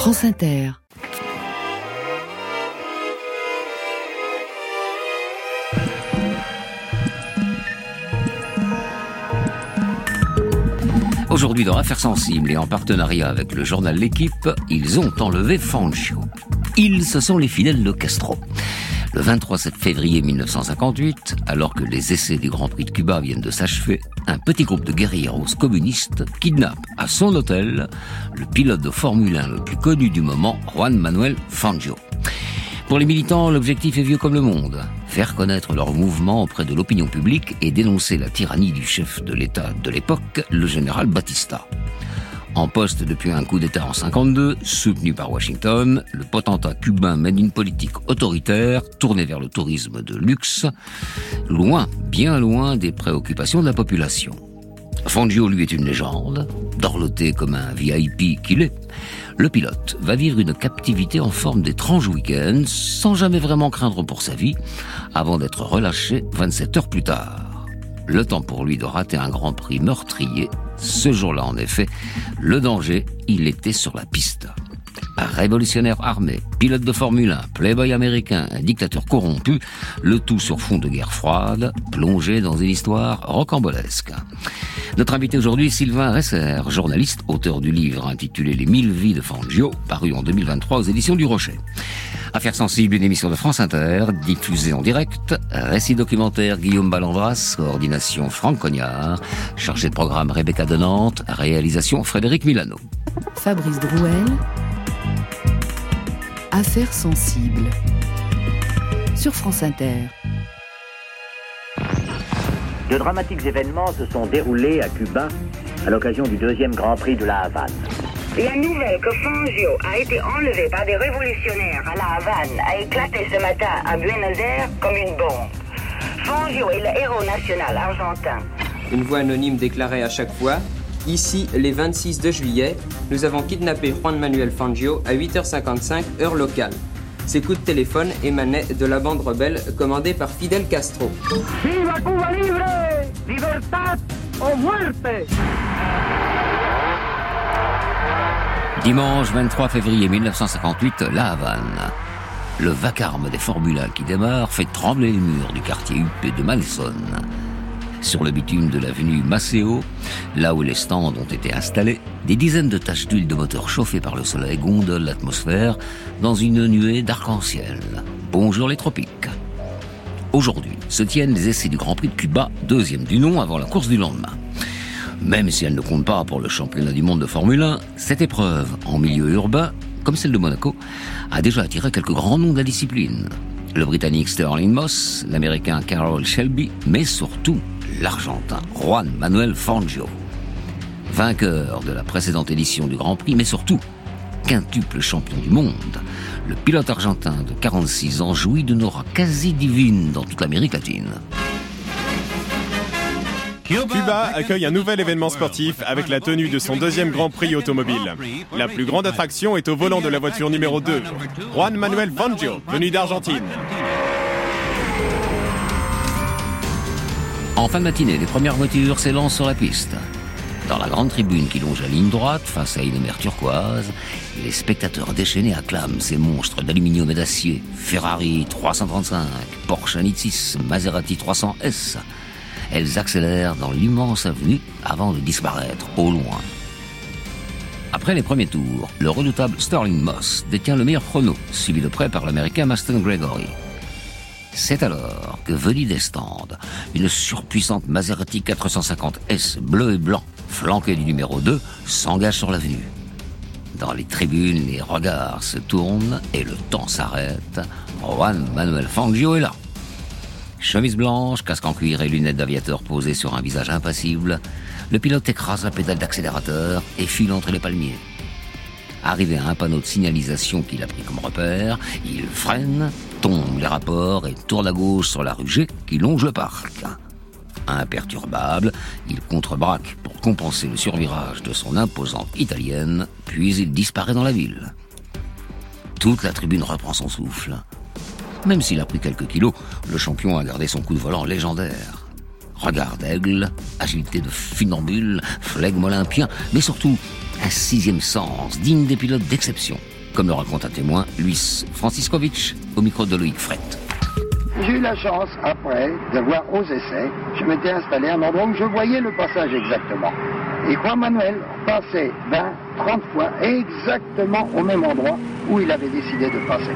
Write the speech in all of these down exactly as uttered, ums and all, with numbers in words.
France Inter. Aujourd'hui, dans Affaires sensibles et en partenariat avec le journal L'Équipe, ils ont enlevé Fangio. Ils, ce sont les fidèles de Castro. Le vingt-trois février mille neuf cent cinquante-huit, alors que les essais du Grand Prix de Cuba viennent de s'achever, un petit groupe de guerrilleros communistes kidnappe à son hôtel le pilote de Formule un le plus connu du moment, Juan Manuel Fangio. Pour les militants, l'objectif est vieux comme le monde. Faire connaître leur mouvement auprès de l'opinion publique et dénoncer la tyrannie du chef de l'État de l'époque, le général Batista. En poste depuis un coup d'État en cinquante-deux, soutenu par Washington, le potentat cubain mène une politique autoritaire tournée vers le tourisme de luxe, loin, bien loin des préoccupations de la population. Fangio, lui, est une légende, dorloté comme un V I P qu'il est. Le pilote va vivre une captivité en forme d'étrange week-end, sans jamais vraiment craindre pour sa vie, avant d'être relâché vingt-sept heures plus tard. Le temps pour lui de rater un Grand Prix meurtrier. Ce jour-là, en effet, le danger, il était sur la piste. Un révolutionnaire armé, pilote de Formule un, playboy américain, un dictateur corrompu, le tout sur fond de guerre froide, plongé dans une histoire rocambolesque. Notre invité aujourd'hui, Sylvain Resser, journaliste, auteur du livre intitulé Les mille vies de Fangio, paru en deux mille vingt-trois aux éditions du Rocher. Affaires sensibles, une émission de France Inter, diffusée en direct, récit documentaire Guillaume Ballandras, coordination Franck Cognard, chargé de programme Rebecca de Nantes, réalisation Frédéric Milano. Fabrice Drouel, Affaires sensibles, sur France Inter. De dramatiques événements se sont déroulés à Cuba à l'occasion du deuxième Grand Prix de la Havane. La nouvelle que Fangio a été enlevé par des révolutionnaires à la Havane a éclaté ce matin à Buenos Aires comme une bombe. Fangio est le héros national argentin. Une voix anonyme déclarait à chaque fois: ici, les vingt-six de juillet, nous avons kidnappé Juan Manuel Fangio à huit heures cinquante-cinq, heure locale. Ces coups de téléphone émanaient de la bande rebelle commandée par Fidel Castro. Viva Cuba libre! Libertad o muerte! Dimanche vingt-trois février mille neuf cent cinquante-huit, La Havane. Le vacarme des Formule un qui démarre fait trembler les murs du quartier huppé de Malson. Sur le bitume de l'avenue Maceo, là où les stands ont été installés, des dizaines de taches d'huile de moteur chauffées par le soleil gondolent l'atmosphère dans une nuée d'arc-en-ciel. Bonjour les tropiques. Aujourd'hui se tiennent les essais du Grand Prix de Cuba, deuxième du nom avant la course du lendemain. Même si elle ne compte pas pour le championnat du monde de Formule un, cette épreuve, en milieu urbain, comme celle de Monaco, a déjà attiré quelques grands noms de la discipline. Le Britannique Sterling Moss, l'Américain Carroll Shelby, mais surtout l'Argentin Juan Manuel Fangio. Vainqueur de la précédente édition du Grand Prix, mais surtout quintuple champion du monde, le pilote argentin de quarante-six ans jouit d'une aura quasi divine dans toute l'Amérique latine. Cuba accueille un nouvel événement sportif avec la tenue de son deuxième Grand Prix automobile. La plus grande attraction est au volant de la voiture numéro deux, Juan Manuel Fangio, venu d'Argentine. En fin de matinée, les premières voitures s'élancent sur la piste. Dans la grande tribune qui longe la ligne droite, face à une mer turquoise, les spectateurs déchaînés acclament ces monstres d'aluminium et d'acier. Ferrari trois cent trente-cinq, Porsche un neuf six, Maserati trois cents S. Elles accélèrent dans l'immense avenue avant de disparaître au loin. Après les premiers tours, le redoutable Sterling Moss détient le meilleur chrono, suivi de près par l'Américain Maston Gregory. C'est alors que, venue des stands, une surpuissante Maserati quatre cent cinquante S bleu et blanc, flanquée du numéro deux, s'engage sur l'avenue. Dans les tribunes, les regards se tournent et le temps s'arrête. Juan Manuel Fangio est là. Chemise blanche, casque en cuir et lunettes d'aviateur posées sur un visage impassible, le pilote écrase la pédale d'accélérateur et file entre les palmiers. Arrivé à un panneau de signalisation qu'il a pris comme repère, il freine, tombe les rapports et tourne à gauche sur la rue G qui longe le parc. Imperturbable, il contrebraque pour compenser le survirage de son imposante italienne, puis il disparaît dans la ville. Toute la tribune reprend son souffle. Même s'il a pris quelques kilos, le champion a gardé son coup de volant légendaire. Regard d'aigle, agilité de funambule, flegme olympien, mais surtout un sixième sens, digne des pilotes d'exception, comme le raconte un témoin, Luis Franciscovich, au micro de Loïc Frette. J'ai eu la chance, après, de voir aux essais, je m'étais installé à un endroit où je voyais le passage exactement. Et Juan Manuel passait vingt, trente fois exactement au même endroit où il avait décidé de passer.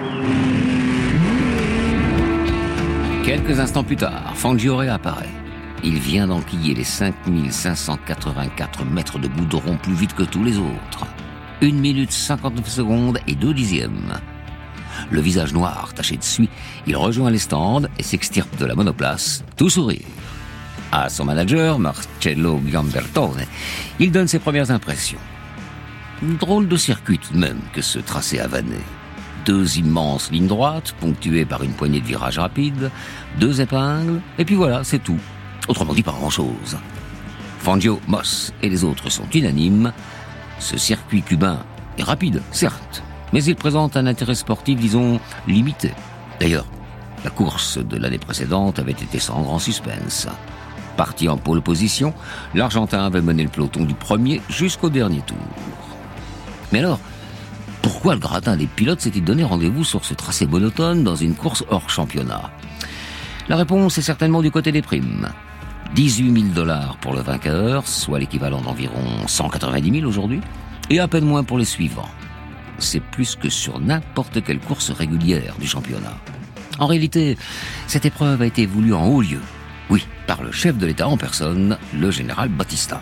Quelques instants plus tard, Fangio réapparaît. Il vient d'enquiller les cinq mille cinq cent quatre-vingt-quatre mètres de goudron plus vite que tous les autres. une minute cinquante-neuf secondes et deux dixièmes. Le visage noir taché de suie, il rejoint les stands et s'extirpe de la monoplace, tout sourire. À son manager, Marcello Gambertone, il donne ses premières impressions. Une drôle de circuit tout de même que ce tracé havané. Deux immenses lignes droites, ponctuées par une poignée de virages rapides, deux épingles, et puis voilà, c'est tout. Autrement dit, pas grand-chose. Fangio, Moss et les autres sont unanimes. Ce circuit cubain est rapide, certes, mais il présente un intérêt sportif, disons, limité. D'ailleurs, la course de l'année précédente avait été sans grand suspense. Parti en pole position, l'Argentin avait mené le peloton du premier jusqu'au dernier tour. Mais alors, pourquoi le gratin des pilotes s'est-il donné rendez-vous sur ce tracé monotone dans une course hors championnat? La réponse est certainement du côté des primes. dix-huit mille dollars pour le vainqueur, soit l'équivalent d'environ cent quatre-vingt-dix mille aujourd'hui, et à peine moins pour les suivants. C'est plus que sur n'importe quelle course régulière du championnat. En réalité, cette épreuve a été voulue en haut lieu. Oui, par le chef de l'État en personne, le général Batista.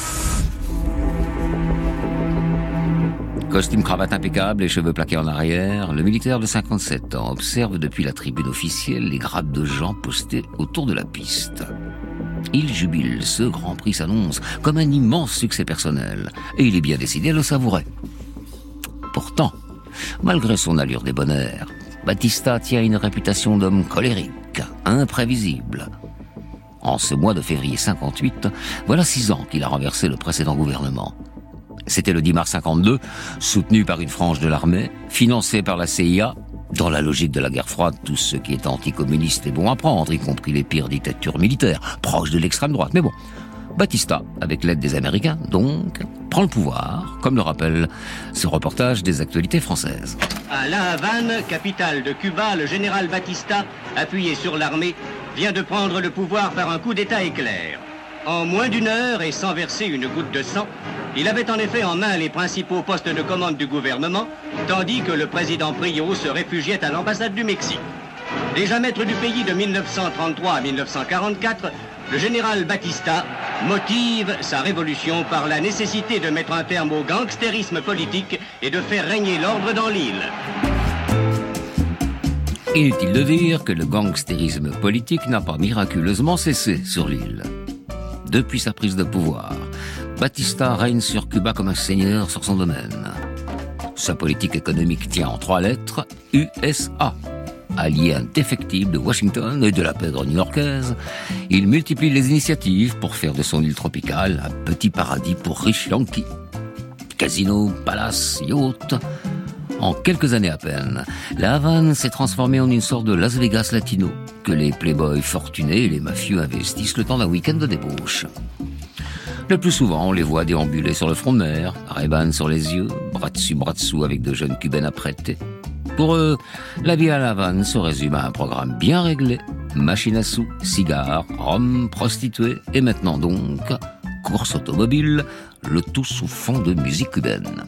Costume cravate impeccable et cheveux plaqués en arrière, le militaire de cinquante-sept ans observe depuis la tribune officielle les grappes de gens postés autour de la piste. Il jubile, ce Grand Prix s'annonce comme un immense succès personnel, et il est bien décidé à le savourer. Pourtant, malgré son allure débonnaire, Batista tient une réputation d'homme colérique, imprévisible. En ce mois de février cinquante-huit, voilà six ans qu'il a renversé le précédent gouvernement. C'était le dix mars cinquante-deux, soutenu par une frange de l'armée, financé par la C I A. Dans la logique de la guerre froide, tout ce qui est anticommuniste est bon à prendre, y compris les pires dictatures militaires, proches de l'extrême droite. Mais bon, Batista, avec l'aide des Américains, donc, prend le pouvoir, comme le rappelle ce reportage des actualités françaises. À La Havane, capitale de Cuba, le général Batista, appuyé sur l'armée, vient de prendre le pouvoir par un coup d'État éclair. En moins d'une heure et sans verser une goutte de sang, il avait en effet en main les principaux postes de commande du gouvernement, tandis que le président Priaulx se réfugiait à l'ambassade du Mexique. Déjà maître du pays de mille neuf cent trente-trois à mille neuf cent quarante-quatre, le général Batista motive sa révolution par la nécessité de mettre un terme au gangstérisme politique et de faire régner l'ordre dans l'île. Inutile de dire que le gangstérisme politique n'a pas miraculeusement cessé sur l'île. Depuis sa prise de pouvoir, Batista règne sur Cuba comme un seigneur sur son domaine. Sa politique économique tient en trois lettres U S A. Allié indéfectible de Washington et de la pègre new-yorkaise, il multiplie les initiatives pour faire de son île tropicale un petit paradis pour riches Yankees. Casinos, palaces, yachts. En quelques années à peine, la Havane s'est transformée en une sorte de Las Vegas latino, que les playboys fortunés et les mafieux investissent le temps d'un week-end de débauche. Le plus souvent, on les voit déambuler sur le front de mer, Ray-Ban sur les yeux, bras dessus bras dessous avec de jeunes cubaines apprêtées. Pour eux, la vie à La Havane se résume à un programme bien réglé, machine à sous, cigares, rhum, prostituées, et maintenant donc, course automobile, le tout sous fond de musique cubaine.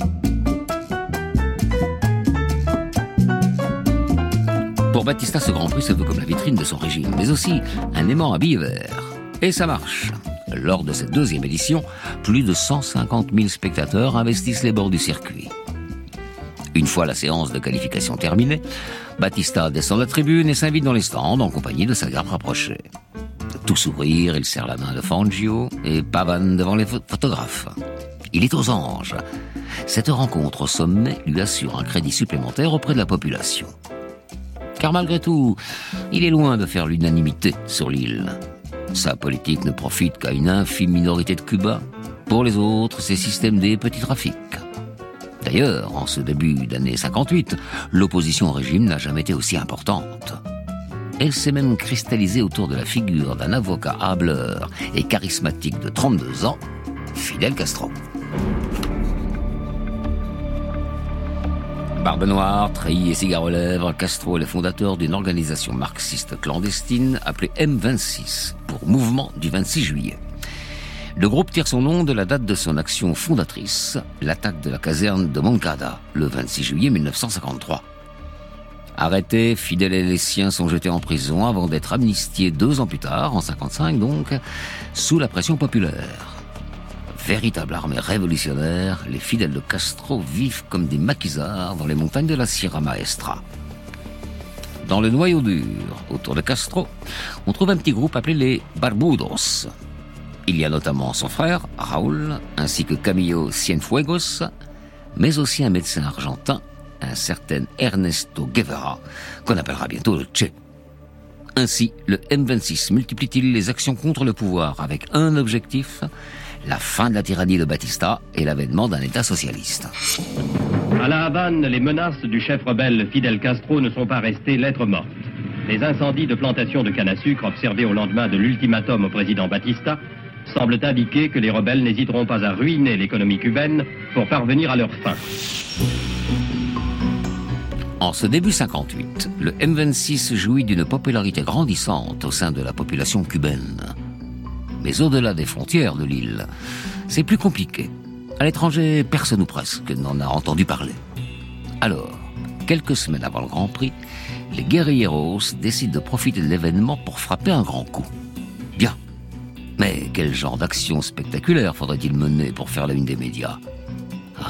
Pour Batista, ce Grand Prix se veut comme la vitrine de son régime, mais aussi un aimant à billets verts. Et ça marche. Lors de cette deuxième édition, plus de cent cinquante mille spectateurs investissent les bords du circuit. Une fois la séance de qualification terminée, Batista descend de la tribune et s'invite dans les stands en compagnie de sa garde rapprochée. Tout sourire, il serre la main de Fangio et pavane devant les photographes. Il est aux anges. Cette rencontre au sommet lui assure un crédit supplémentaire auprès de la population. Car malgré tout, il est loin de faire l'unanimité sur l'île. Sa politique ne profite qu'à une infime minorité de Cuba. Pour les autres, c'est système des petits trafics. D'ailleurs, en ce début d'année cinquante-huit, l'opposition au régime n'a jamais été aussi importante. Elle s'est même cristallisée autour de la figure d'un avocat hâbleur et charismatique de trente-deux ans, Fidel Castro. Barbe noire, treillis et cigare aux lèvres, Castro est le fondateur d'une organisation marxiste clandestine appelée M vingt-six, pour Mouvement du vingt-six juillet. Le groupe tire son nom de la date de son action fondatrice, l'attaque de la caserne de Moncada, le vingt-six juillet mille neuf cent cinquante-trois. Arrêtés, Fidel et les siens sont jetés en prison avant d'être amnistiés deux ans plus tard, en cinquante-cinq donc, sous la pression populaire. Véritable armée révolutionnaire, les fidèles de Castro vivent comme des maquisards dans les montagnes de la Sierra Maestra. Dans le noyau dur, autour de Castro, on trouve un petit groupe appelé les Barbudos. Il y a notamment son frère, Raúl, ainsi que Camillo Cienfuegos, mais aussi un médecin argentin, un certain Ernesto Guevara, qu'on appellera bientôt le Che. Ainsi, le M vingt-six multiplie-t-il les actions contre le pouvoir avec un objectif, la fin de la tyrannie de Batista et l'avènement d'un État socialiste. À La Havane, les menaces du chef rebelle Fidel Castro ne sont pas restées lettres mortes. Les incendies de plantations de canne à sucre observés au lendemain de l'ultimatum au président Batista semblent indiquer que les rebelles n'hésiteront pas à ruiner l'économie cubaine pour parvenir à leur fin. En ce début cinquante-huit, le M vingt-six jouit d'une popularité grandissante au sein de la population cubaine. Mais au-delà des frontières de l'île, c'est plus compliqué. À l'étranger, personne ou presque n'en a entendu parler. Alors, quelques semaines avant le Grand Prix, les guerrilleros décident de profiter de l'événement pour frapper un grand coup. Bien. Mais quel genre d'action spectaculaire faudrait-il mener pour faire la une des médias ? Réponse :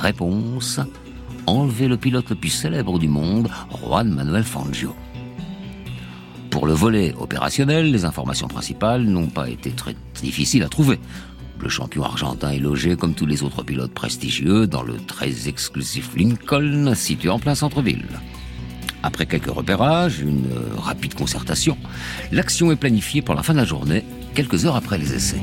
enlever le pilote le plus célèbre du monde, Juan Manuel Fangio. Pour le volet opérationnel, les informations principales n'ont pas été très difficiles à trouver. Le champion argentin est logé, comme tous les autres pilotes prestigieux, dans le très exclusif Lincoln, situé en plein centre-ville. Après quelques repérages, une rapide concertation, l'action est planifiée pour la fin de la journée, quelques heures après les essais.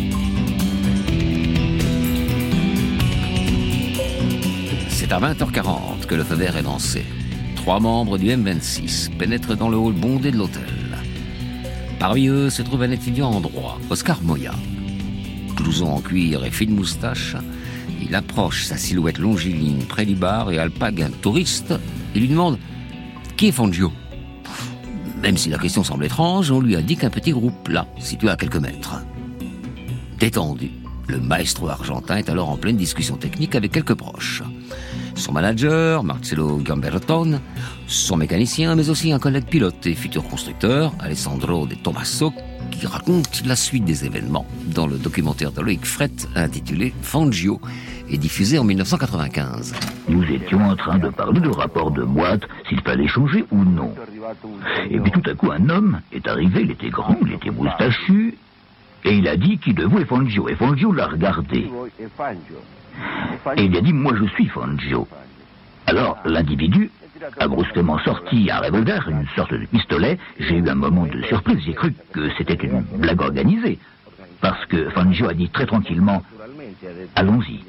C'est à vingt heures quarante que le feu vert est lancé. Trois membres du M vingt-six pénètrent dans le hall bondé de l'hôtel. Parmi eux se trouve un étudiant en droit, Oscar Moya. Blouson en cuir et fine moustache, il approche sa silhouette longiligne près du bar et alpague un touriste et lui demande « Qui est Fangio ?» Même si la question semble étrange, on lui indique un petit groupe là, situé à quelques mètres. Détendu, le maestro argentin est alors en pleine discussion technique avec quelques proches. Son manager, Marcelo Gamberton, son mécanicien, mais aussi un collègue pilote et futur constructeur, Alessandro De Tomaso, qui raconte la suite des événements dans le documentaire de Loïc Frette intitulé Fangio et diffusé en dix-neuf cent quatre-vingt-quinze. Nous étions en train de parler de rapport de boîte, s'il fallait changer ou non. Et puis tout à coup, un homme est arrivé, il était grand, il était moustachu, et il a dit qui de vous est Fangio, et Fangio l'a regardé. Et il a dit, moi je suis Fangio. Alors l'individu a brusquement sorti un revolver, une sorte de pistolet. J'ai eu un moment de surprise, j'ai cru que c'était une blague organisée. Parce que Fangio a dit très tranquillement, allons-y.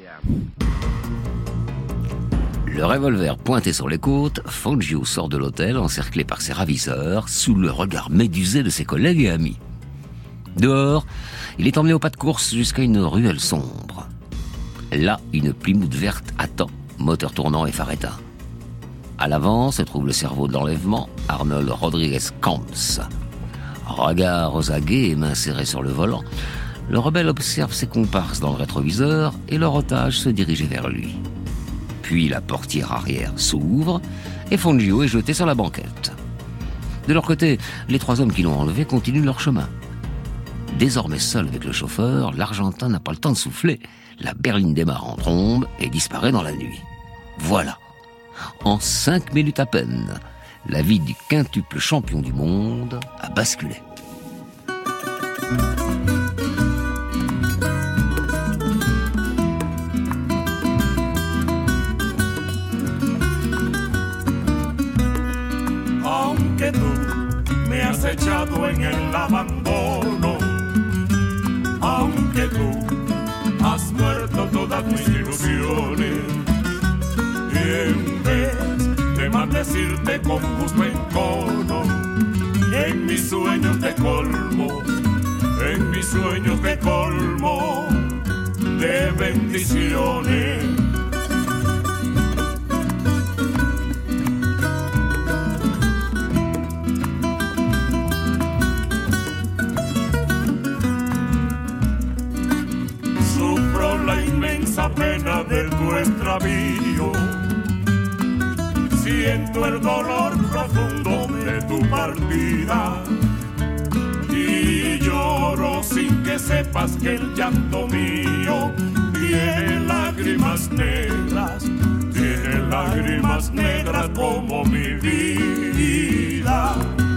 Le revolver pointé sur les côtes, Fangio sort de l'hôtel encerclé par ses ravisseurs, sous le regard médusé de ses collègues et amis. Dehors, il est emmené au pas de course jusqu'à une ruelle sombre. Là, une Plymouth verte attend, moteur tournant et phare éteint. À l'avant se trouve le cerveau de l'enlèvement, Arnold Rodriguez Camps. Regard aux aguets et mains serrées sur le volant, le rebelle observe ses comparses dans le rétroviseur et leur otage se dirige vers lui. Puis la portière arrière s'ouvre et Fangio est jeté sur la banquette. De leur côté, les trois hommes qui l'ont enlevé continuent leur chemin. Désormais seul avec le chauffeur, l'Argentin n'a pas le temps de souffler. La berline démarre en trombe et disparaît dans la nuit. Voilà. En cinq minutes à peine, la vie du quintuple champion du monde a basculé. Aunque tú me has echado en el abandono, aunque tú has muerto todas mis ilusiones, y en vez de maldecirte con justo encono, en mis sueños de colmo, en mis sueños de colmo de bendiciones, extravío. Siento el dolor profundo de tu partida y lloro sin que sepas que el llanto mío tiene lágrimas negras, tiene lágrimas negras como mi vida.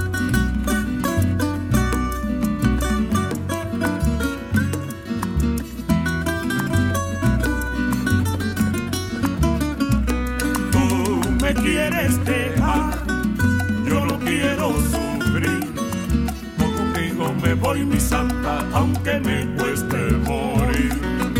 Quieres dejar, yo no quiero sufrir. Contigo me voy, mi santa, aunque me cueste morir.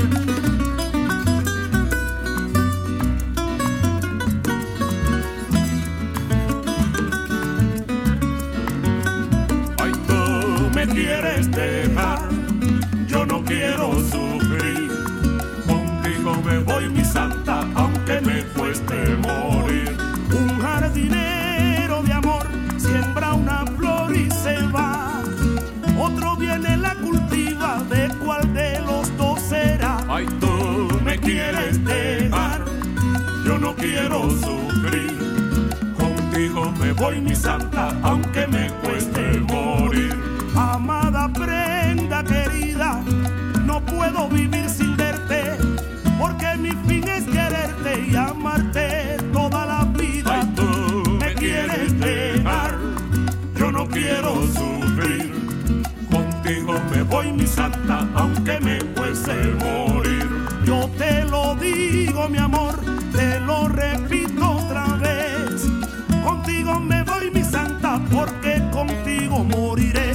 Ay, tú me quieres dejar, yo no quiero sufrir. Contigo me voy, mi santa, aunque me cueste morir. Un jardinero de amor siembra una flor y se va. Otro viene, la cultiva, ¿de cuál de los dos será? Ay, tú me quieres dejar, yo no quiero sufrir. Contigo me voy, mi santa, aunque me cueste morir. Amada prenda querida, no puedo vivir sin verte, porque mi fin es quererte y amarte toda la vida. Ay, tú me quieres dejar, yo no quiero sufrir. Contigo me voy, mi santa, aunque me cueste morir. Yo te lo digo, mi amor, te lo repito otra vez. Contigo me voy, mi santa, porque contigo moriré.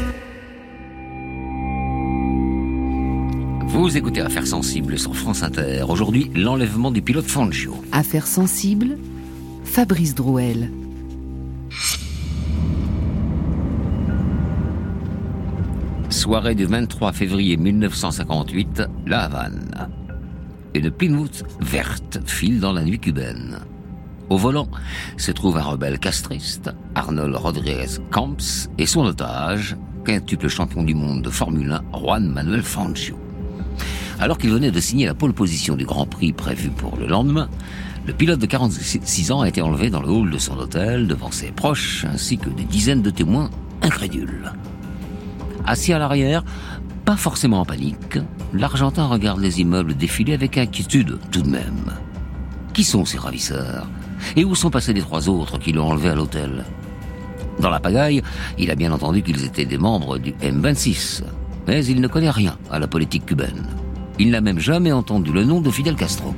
Vous écoutez Affaires sensibles sur France Inter. Aujourd'hui, l'enlèvement du pilote Fangio. Affaires sensibles, Fabrice Drouel. Soirée du vingt-trois février mille neuf cent cinquante-huit, La Havane. Une Plymouth verte file dans la nuit cubaine. Au volant se trouve un rebelle castriste, Arnold Rodriguez Camps, et son otage, quintuple champion du monde de Formule un, Juan Manuel Fangio. Alors qu'il venait de signer la pole position du Grand Prix prévu pour le lendemain, le pilote de quarante-six ans a été enlevé dans le hall de son hôtel devant ses proches ainsi que des dizaines de témoins incrédules. Assis à l'arrière, pas forcément en panique, l'Argentin regarde les immeubles défiler avec inquiétude tout de même. Qui sont ces ravisseurs ? Et où sont passés les trois autres qui l'ont enlevé à l'hôtel ? Dans la pagaille, il a bien entendu qu'ils étaient des membres du M vingt-six, mais il ne connaît rien à la politique cubaine. Il n'a même jamais entendu le nom de Fidel Castro.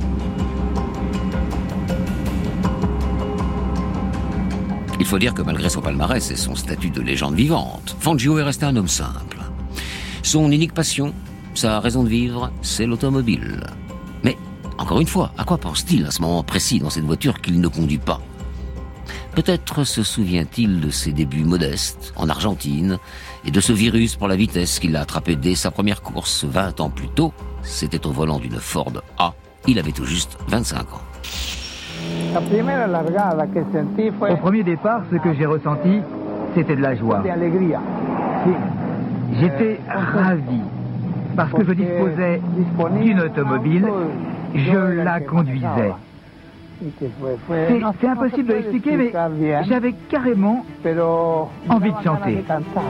Il faut dire que malgré son palmarès et son statut de légende vivante, Fangio est resté un homme simple. Son unique passion, sa raison de vivre, c'est l'automobile. Mais, encore une fois, à quoi pense-t-il à ce moment précis dans cette voiture qu'il ne conduit pas ? Peut-être se souvient-il de ses débuts modestes en Argentine et de ce virus pour la vitesse qu'il a attrapé dès sa première course vingt ans plus tôt. C'était au volant d'une Ford A. Il avait tout juste vingt-cinq ans. Au premier départ, ce que j'ai ressenti, c'était de la joie. J'étais ravi parce que je disposais d'une automobile, je la conduisais. C'est, c'est impossible de l'expliquer, mais j'avais carrément envie de chanter.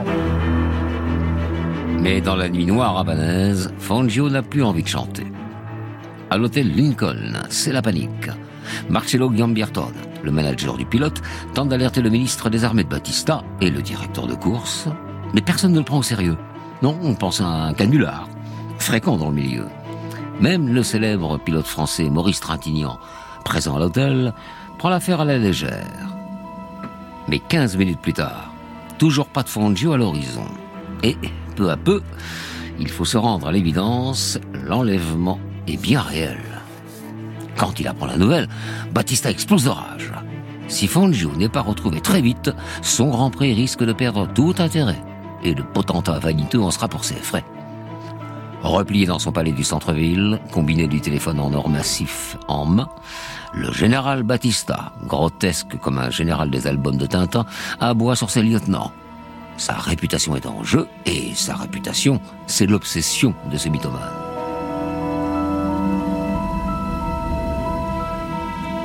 Mais dans la nuit noire havanaise, Fangio n'a plus envie de chanter. À l'hôtel Lincoln, c'est la panique. Marcelo Gambierton, le manager du pilote, tente d'alerter le ministre des Armées de Batista et le directeur de course, mais personne ne le prend au sérieux. Non, on pense à un canular, fréquent dans le milieu. Même le célèbre pilote français Maurice Trintignant, présent à l'hôtel, prend l'affaire à la légère. Mais quinze minutes plus tard, toujours pas de Fangio à l'horizon. Et peu à peu, il faut se rendre à l'évidence, l'enlèvement est bien réel. Quand il apprend la nouvelle, Batista explose de rage. Si Fangio n'est pas retrouvé très vite, son Grand Prix risque de perdre tout intérêt. Et le potentat vaniteux en sera pour ses frais. Replié dans son palais du centre-ville, combiné du téléphone en or massif en main, le général Batista, grotesque comme un général des albums de Tintin, aboie sur ses lieutenants. Sa réputation est en jeu, et sa réputation, c'est l'obsession de ce mythomane.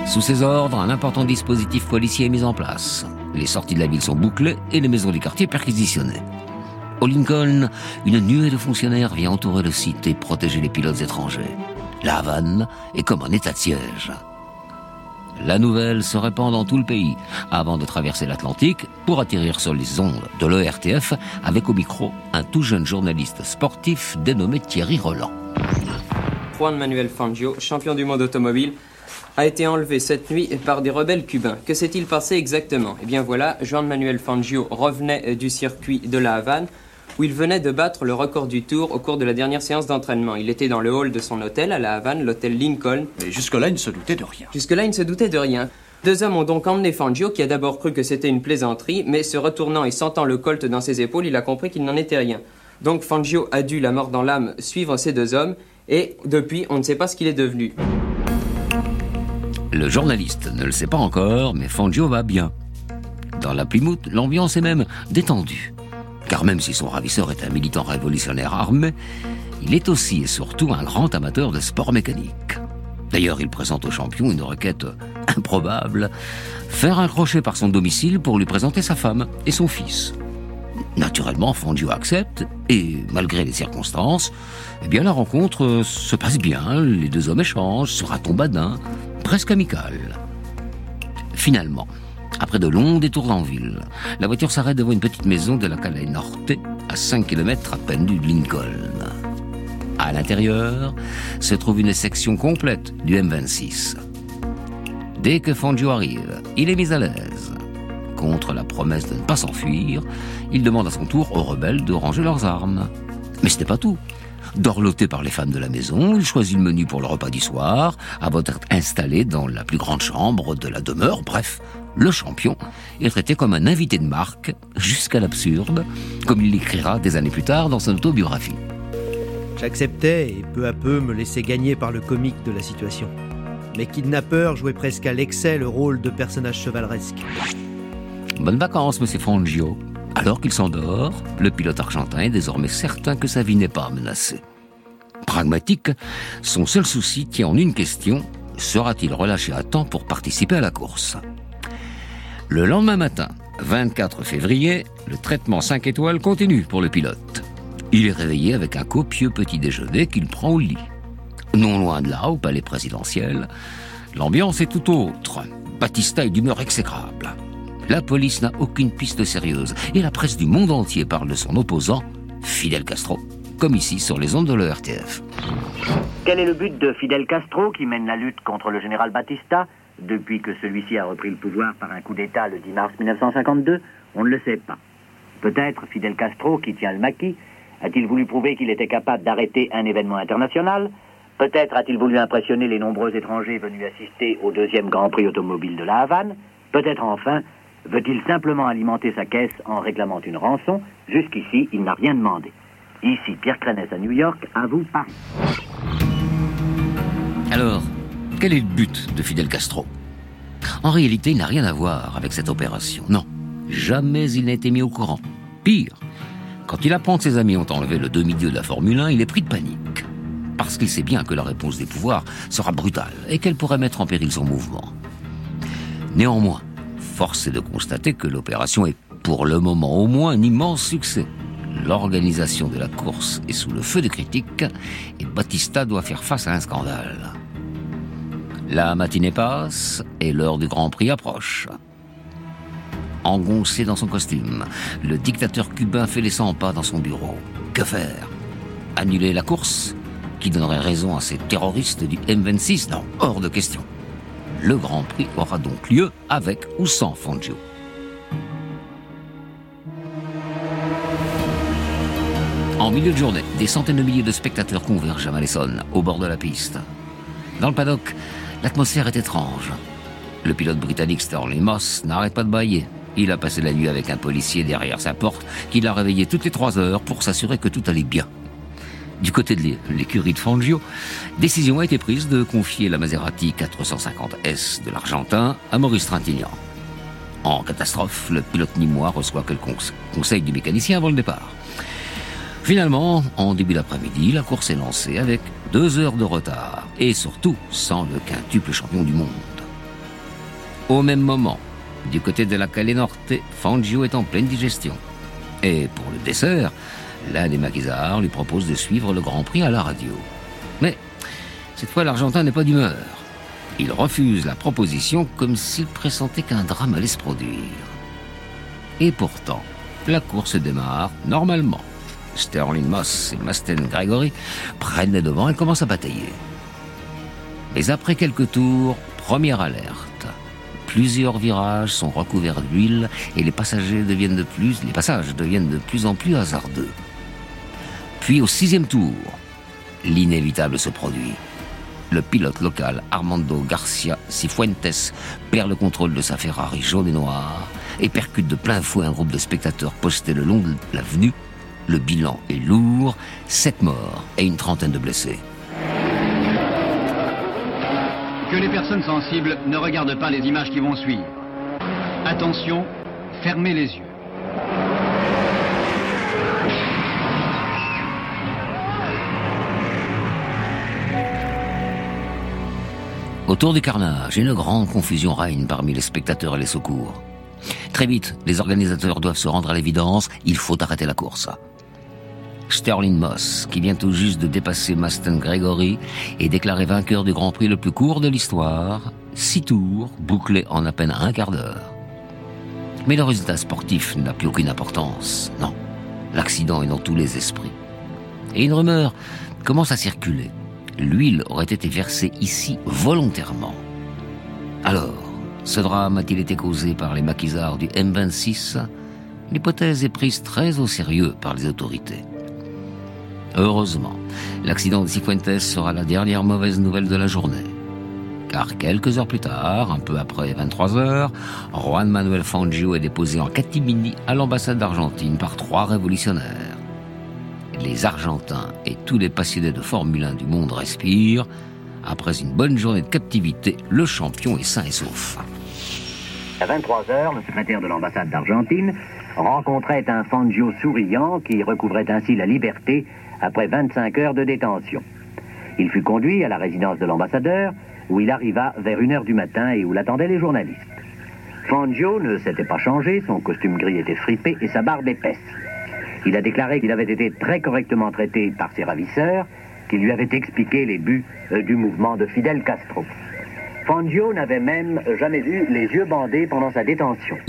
Sous ses ordres, un important dispositif policier est mis en place. Les sorties de la ville sont bouclées et les maisons du quartier perquisitionnées. Au Lincoln, une nuée de fonctionnaires vient entourer le site et protéger les pilotes étrangers. La Havane est comme un état de siège. La nouvelle se répand dans tout le pays avant de traverser l'Atlantique pour atterrir sur les ondes de l'E R T F avec au micro un tout jeune journaliste sportif dénommé Thierry Roland. Juan Manuel Fangio, champion du monde automobile, a été enlevé cette nuit par des rebelles cubains. Que s'est-il passé exactement? Eh bien voilà, Juan Manuel Fangio revenait du circuit de la Havane où il venait de battre le record du Tour au cours de la dernière séance d'entraînement. Il était dans le hall de son hôtel à la Havane, l'hôtel Lincoln. Mais jusque-là, il ne se doutait de rien. Jusque-là, il ne se doutait de rien. Deux hommes ont donc emmené Fangio, qui a d'abord cru que c'était une plaisanterie, mais se retournant et sentant le colt dans ses épaules, il a compris qu'il n'en était rien. Donc Fangio a dû, la mort dans l'âme, suivre ces deux hommes, et depuis, on ne sait pas ce qu'il est devenu. Le journaliste ne le sait pas encore, mais Fangio va bien. Dans la Plymouth, l'ambiance est même détendue. Car même si son ravisseur est un militant révolutionnaire armé, il est aussi et surtout un grand amateur de sport mécanique. D'ailleurs, il présente au champion une requête improbable, faire un crochet par son domicile pour lui présenter sa femme et son fils. Naturellement, Fangio accepte, et malgré les circonstances, eh bien la rencontre se passe bien, les deux hommes échangent sur un ton badin, presque amical. Finalement, après de longs détours en ville, la voiture s'arrête devant une petite maison de la Calle Norte, à cinq kilomètres à peine du Lincoln. À l'intérieur se trouve une section complète du M vingt-six. Dès que Fangio arrive, il est mis à l'aise. Contre la promesse de ne pas s'enfuir, il demande à son tour aux rebelles de ranger leurs armes. Mais ce n'est pas tout. Dorloté par les femmes de la maison, il choisit le menu pour le repas du soir, avant d'être installé dans la plus grande chambre de la demeure. Bref, le champion est traité comme un invité de marque, jusqu'à l'absurde, comme il l'écrira des années plus tard dans son autobiographie. J'acceptais et peu à peu me laissais gagner par le comique de la situation. Mes kidnappeurs jouaient presque à l'excès le rôle de personnage chevaleresque. Bonnes vacances, monsieur Fangio. Alors qu'il s'endort, le pilote argentin est désormais certain que sa vie n'est pas menacée. Pragmatique, son seul souci tient en une question: sera-t-il relâché à temps pour participer à la course? Le lendemain matin, vingt-quatre février, le traitement cinq étoiles continue pour le pilote. Il est réveillé avec un copieux petit déjeuner qu'il prend au lit. Non loin de là, au palais présidentiel, l'ambiance est tout autre. Batista est d'humeur exécrable. La police n'a aucune piste sérieuse et la presse du monde entier parle de son opposant, Fidel Castro, comme ici sur les ondes de l'E R T F. Quel est le but de Fidel Castro qui mène la lutte contre le général Batista depuis que celui-ci a repris le pouvoir par un coup d'État le dix mars mille neuf cent cinquante-deux? On ne le sait pas. Peut-être Fidel Castro, qui tient le maquis, a-t-il voulu prouver qu'il était capable d'arrêter un événement international? Peut-être a-t-il voulu impressionner les nombreux étrangers venus assister au deuxième Grand Prix automobile de la Havane? Peut-être enfin veut-il simplement alimenter sa caisse en réclamant une rançon? Jusqu'ici, il n'a rien demandé. Ici, Pierre Cranès à New York, à vous, Paris. Alors, quel est le but de Fidel Castro? En réalité, il n'a rien à voir avec cette opération. Non, jamais il n'a été mis au courant. Pire, quand il apprend que ses amis ont enlevé le demi-dieu de la Formule un, il est pris de panique. Parce qu'il sait bien que la réponse des pouvoirs sera brutale et qu'elle pourrait mettre en péril son mouvement. Néanmoins, force est de constater que l'opération est, pour le moment au moins, un immense succès. L'organisation de la course est sous le feu des critiques et Batista doit faire face à un scandale. La matinée passe et l'heure du Grand Prix approche. Engoncé dans son costume, le dictateur cubain fait les cent pas dans son bureau. Que faire? Annuler la course, qui donnerait raison à ces terroristes du M vingt-six? Non, hors de question. Le Grand Prix aura donc lieu avec ou sans Fangio. En milieu de journée, des centaines de milliers de spectateurs convergent à Malleson, au bord de la piste. Dans le paddock, l'atmosphère est étrange. Le pilote britannique Sterling Moss n'arrête pas de bâiller. Il a passé la nuit avec un policier derrière sa porte qui l'a réveillé toutes les trois heures pour s'assurer que tout allait bien. Du côté de l'écurie de Fangio, décision a été prise de confier la Maserati quatre cent cinquante S de l'Argentin à Maurice Trintignant. En catastrophe, le pilote nîmois reçoit quelques conseils du mécanicien avant le départ. Finalement, en début d'après-midi, la course est lancée avec deux heures de retard et surtout sans le quintuple champion du monde. Au même moment, du côté de la Calle Norte, Fangio est en pleine digestion. Et pour le dessert, l'un des maquisards lui propose de suivre le Grand Prix à la radio. Mais cette fois, l'Argentin n'est pas d'humeur. Il refuse la proposition comme s'il pressentait qu'un drame allait se produire. Et pourtant, la course démarre normalement. Sterling Moss et Mustang Gregory prennent les devants et commencent à batailler. Mais après quelques tours, première alerte. Plusieurs virages sont recouverts d'huile et les passagers deviennent de plus, les passages deviennent de plus en plus hasardeux. Puis au sixième tour, l'inévitable se produit. Le pilote local Armando Garcia Cifuentes perd le contrôle de sa Ferrari jaune et noire et percute de plein fouet un groupe de spectateurs postés le long de l'avenue. Le bilan est lourd, sept morts et une trentaine de blessés. Que les personnes sensibles ne regardent pas les images qui vont suivre. Attention, fermez les yeux. Autour du carnage, une grande confusion règne parmi les spectateurs et les secours. Très vite, les organisateurs doivent se rendre à l'évidence, il faut arrêter la course. Sterling Moss, qui vient tout juste de dépasser Mustang Gregory, est déclaré vainqueur du Grand Prix le plus court de l'histoire, six tours, bouclés en à peine un quart d'heure. Mais le résultat sportif n'a plus aucune importance, non. L'accident est dans tous les esprits. Et une rumeur commence à circuler. L'huile aurait été versée ici volontairement. Alors, ce drame a-t-il été causé par les maquisards du M vingt-six ? L'hypothèse est prise très au sérieux par les autorités. Heureusement, l'accident de Cifuentes sera la dernière mauvaise nouvelle de la journée. Car quelques heures plus tard, un peu après vingt-trois heures, Juan Manuel Fangio est déposé en catimini à l'ambassade d'Argentine par trois révolutionnaires. Les Argentins et tous les passionnés de Formule un du monde respirent. Après une bonne journée de captivité, le champion est sain et sauf. À vingt-trois heures, le secrétaire de l'ambassade d'Argentine rencontrait un Fangio souriant qui recouvrait ainsi la liberté après vingt-cinq heures de détention. Il fut conduit à la résidence de l'ambassadeur, où il arriva vers une heure du matin et où l'attendaient les journalistes. Fangio ne s'était pas changé, son costume gris était fripé et sa barbe épaisse. Il a déclaré qu'il avait été très correctement traité par ses ravisseurs, qui lui avaient expliqué les buts euh, du mouvement de Fidel Castro. Fangio n'avait même jamais vu les yeux bandés pendant sa détention.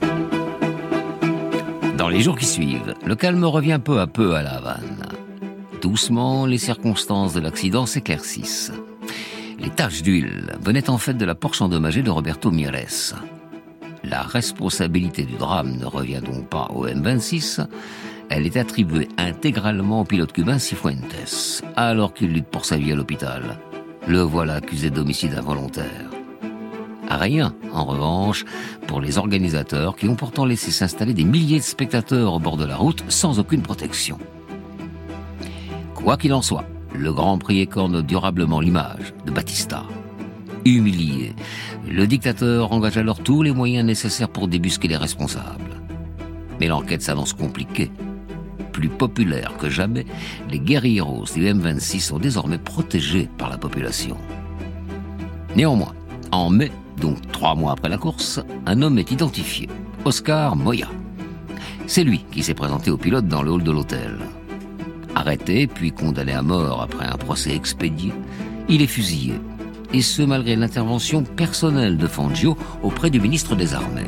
Dans les jours qui suivent, le calme revient peu à peu à La Havane. Doucement, les circonstances de l'accident s'éclaircissent. Les taches d'huile venaient en fait de la Porsche endommagée de Roberto Mieres. La responsabilité du drame ne revient donc pas au M vingt-six, elle est attribuée intégralement au pilote cubain Cifuentes, alors qu'il lutte pour sa vie à l'hôpital. Le voilà accusé d'homicide involontaire. Rien, en revanche, pour les organisateurs qui ont pourtant laissé s'installer des milliers de spectateurs au bord de la route sans aucune protection. Quoi qu'il en soit, le Grand Prix écorne durablement l'image de Batista. Humilié, le dictateur engage alors tous les moyens nécessaires pour débusquer les responsables. Mais l'enquête s'annonce compliquée. Plus populaires que jamais, les guerrilleros du M vingt-six sont désormais protégés par la population. Néanmoins, en mai, donc trois mois après la course, un homme est identifié, Oscar Moya. C'est lui qui s'est présenté au pilote dans le hall de l'hôtel. Arrêté puis condamné à mort après un procès expédié, il est fusillé. Et ce malgré l'intervention personnelle de Fangio auprès du ministre des Armées.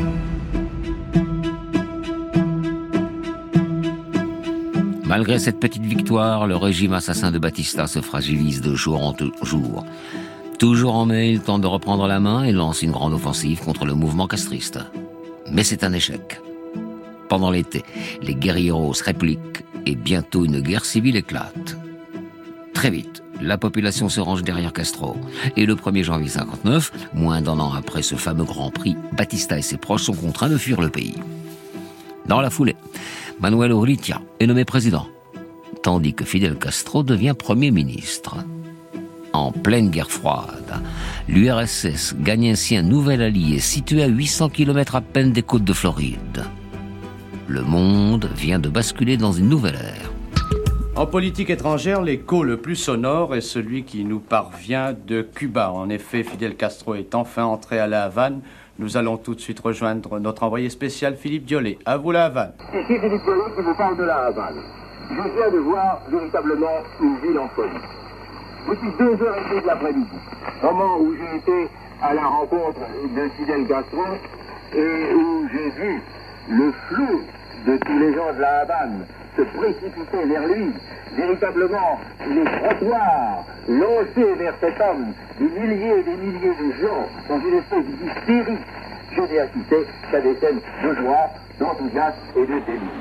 Malgré cette petite victoire, le régime assassin de Batista se fragilise de jour en jour. Toujours en mai, il tente de reprendre la main et lance une grande offensive contre le mouvement castriste. Mais c'est un échec. Pendant l'été, les guerrilleros répliquent et bientôt une guerre civile éclate. Très vite, la population se range derrière Castro. Et le premier janvier cinquante-neuf, moins d'un an après ce fameux Grand Prix, Batista et ses proches sont contraints de fuir le pays. Dans la foulée, Manuel Urrutia est nommé président, tandis que Fidel Castro devient Premier ministre. En pleine guerre froide, l'U R S S gagne ainsi un nouvel allié situé à huit cents kilomètres à peine des côtes de Floride. Le monde vient de basculer dans une nouvelle ère. En politique étrangère, l'écho le plus sonore est celui qui nous parvient de Cuba. En effet, Fidel Castro est enfin entré à La Havane. Nous allons tout de suite rejoindre notre envoyé spécial Philippe Diollet. À vous, La Havane. Ici Philippe Diollet qui vous parle de La Havane. Je viens de voir véritablement une ville en folie. Depuis deux heures et demie de l'après-midi, moment où j'ai été à la rencontre de Fidel Castro et où j'ai vu le flou de tous les gens de La Havane se précipiter vers lui, véritablement les trottoirs lancés vers cet homme, des milliers et des milliers de gens dans une espèce d'hystérie. Je n'ai assisté qu'à des scènes de joie, d'enthousiasme et de délice.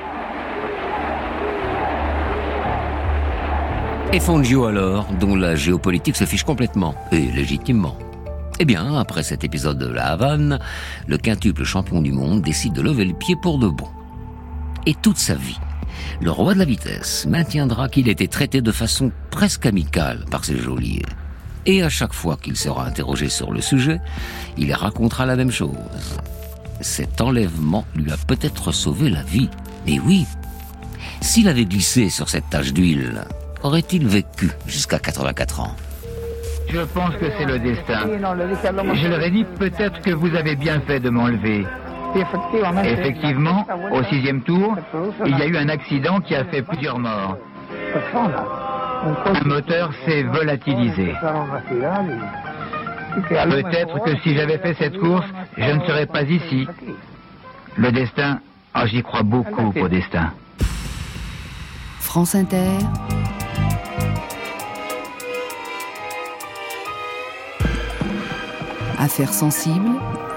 Et Fangio alors, dont la géopolitique se fiche complètement, et légitimement. Eh bien, après cet épisode de La Havane, le quintuple champion du monde décide de lever le pied pour de bon. Et toute sa vie, le roi de la vitesse maintiendra qu'il était traité de façon presque amicale par ses geôliers. Et à chaque fois qu'il sera interrogé sur le sujet, il racontera la même chose. Cet enlèvement lui a peut-être sauvé la vie. Et oui, s'il avait glissé sur cette tache d'huile, aurait-il vécu jusqu'à quatre-vingt-quatre ans? Je pense que c'est le destin. Je leur ai dit peut-être que vous avez bien fait de m'enlever. Effectivement, au sixième tour, il y a eu un accident qui a fait plusieurs morts. Un moteur s'est volatilisé. Peut-être que si j'avais fait cette course, je ne serais pas ici. Le destin, oh, j'y crois beaucoup au destin. France Inter. Affaires sensibles.